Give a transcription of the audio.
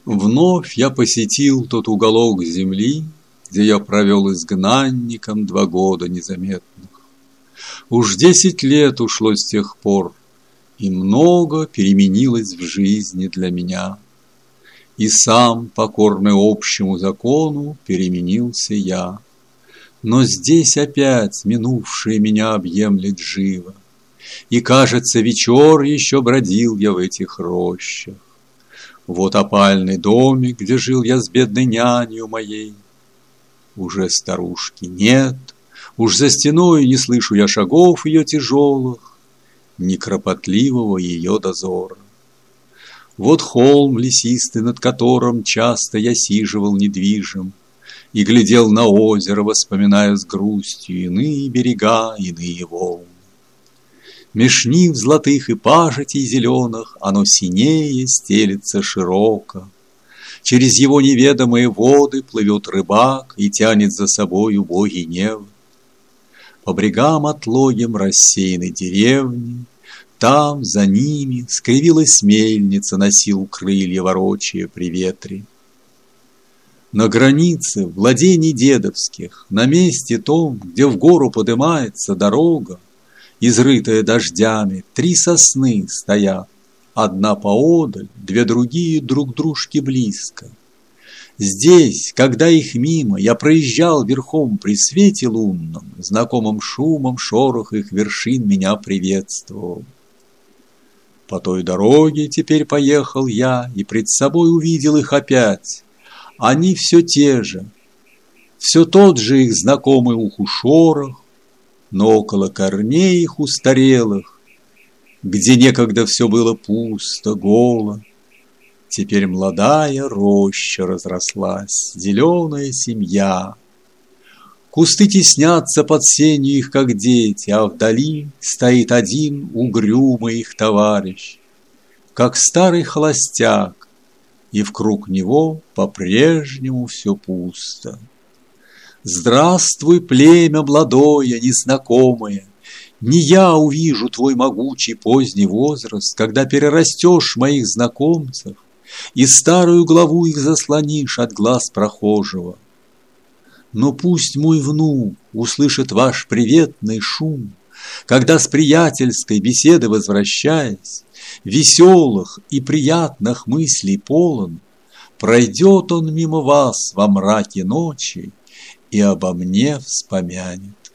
Вновь я посетил тот уголок земли, где я провел изгнанником 2 года незаметных. Уж 10 лет ушло с тех пор, и много переменилось в жизни для меня. И сам, покорный общему закону, переменился я. Но здесь опять минувшее меня объемлет живо, и, кажется, вечер еще бродил я в этих рощах. Вот опальный домик, где жил я с бедной нянью моей. Уже старушки нет, уж за стеной не слышу я шагов ее тяжелых, ни кропотливого ее дозора. Вот холм лесистый, над которым часто я сиживал недвижим и глядел на озеро, вспоминая с грустью иные берега, иные волны. Меж нив золотых и пажитей зеленых оно синее стелется широко. Через его неведомые воды плывет рыбак и тянет за собой убогий невод. По брегам отлогим рассеяны деревни, там за ними скривилась мельница, на силу крылья ворочая при ветре. На границе владений дедовских, на месте том, где в гору подымается дорога, изрытая дождями, 3 сосны стоят, одна поодаль, 2 другие друг дружке близко. Здесь, когда их мимо, я проезжал верхом при свете лунном, знакомым шумом шорох их вершин меня приветствовал. По той дороге теперь поехал я, и пред собой увидел их опять. Они все те же, все тот же их знакомый уху шорох, но около корней их устарелых, где некогда все было пусто, голо, теперь молодая роща разрослась, зеленая семья. Кусты теснятся под сенью их, как дети, а вдали стоит один угрюмый их товарищ, как старый холостяк, и вкруг него по-прежнему все пусто. Здравствуй, племя молодое, незнакомое, не я увижу твой могучий поздний возраст, когда перерастешь моих знакомцев и старую главу их заслонишь от глаз прохожего. Но пусть мой внук услышит ваш приветный шум, когда с приятельской беседы возвращаясь, веселых и приятных мыслей полон, пройдет он мимо вас во мраке ночи и обо мне вспомянет.